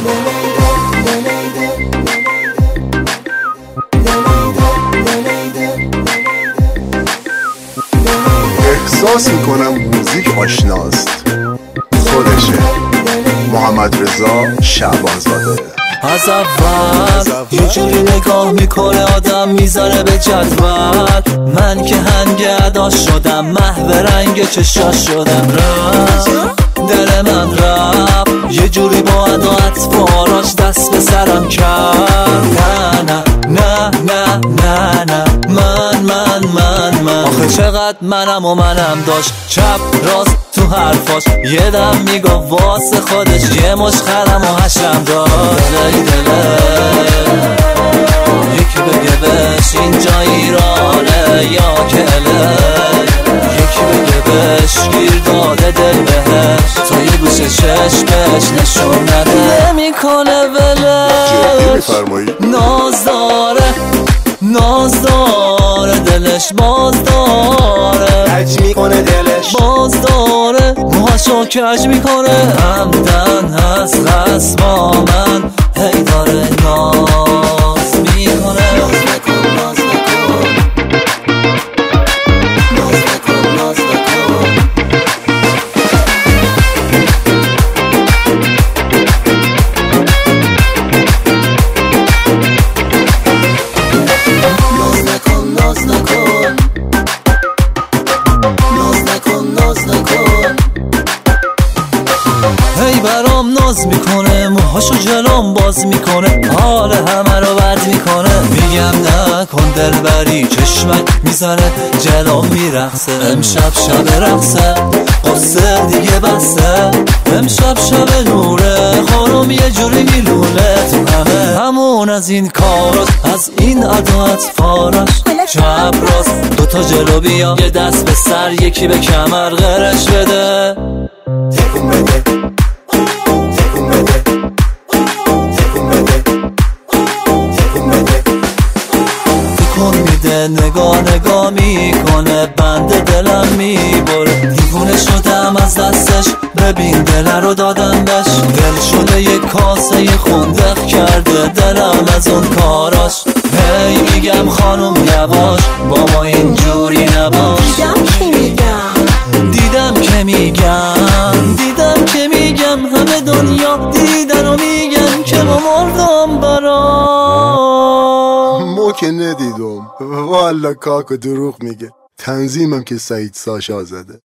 احساس میکنم موزیک آشناست، خودشه. محمد رضا شعبانزاده. از اول یه جوری نگاه میکنه آدم میذاره به جدول. من که هنگ ادا شدم، محو رنگ چشاش شدم. رفت دل من رفت یه جوری با ادا اطفاراش دست به سرم کرد. نه نه نه نه نه من آخه چقدر منم داشت چپ راست تو حرفاش. یه دم میگو واسه خودش، یه مش خرم و حشم داشت. دله یکی بگه بش اینجا ایرانه یا کله، یکی بگه بش گیر داده دل بهش تا یه گوشه چشمش نشون نده. نمیکنه ولش، ناز داره دلش باز داره، کج میکنه دلش باز داره، موهاشو کج میکنه. همدن هست قصد با من هی داره ناز میکنه. ناز نکن ناز نکن ناز نکن ناز نکن. هی برام ناز میکنه، موهاشو جلوم باز میکنه، حال همه رو بد میکنه. میگم نکن دلبری، چشمک میزنه جلوم میرقصه. امشب شب رقصه، قصه دیگه بسته. امشب شب نوره، خانم یه جوری میلونه تو همه. همون از این کاراش، از این عدالت فاراش. چپ راست دوتا جلو بیا، یه دست به سر یکی به کمر غرش بده. تکون بده تکون بده تکون بده تکون بده. تکون میده، نگاه میکنه، بند دلم میبره. دیوونه شدم از دستش، ببین دل رو دادم بهش. دل شده یه کاسه خوندخ کرده دلم از اون کاراش. هی میگم خانم یواش، با ما اینجوری نباش. دیدم که میگم همه دنیا دیدن و میگن که ما مردم برام. مو که ندیدم والا کاکو دروغ میگه. تنظیمم که سعید ساشا زده.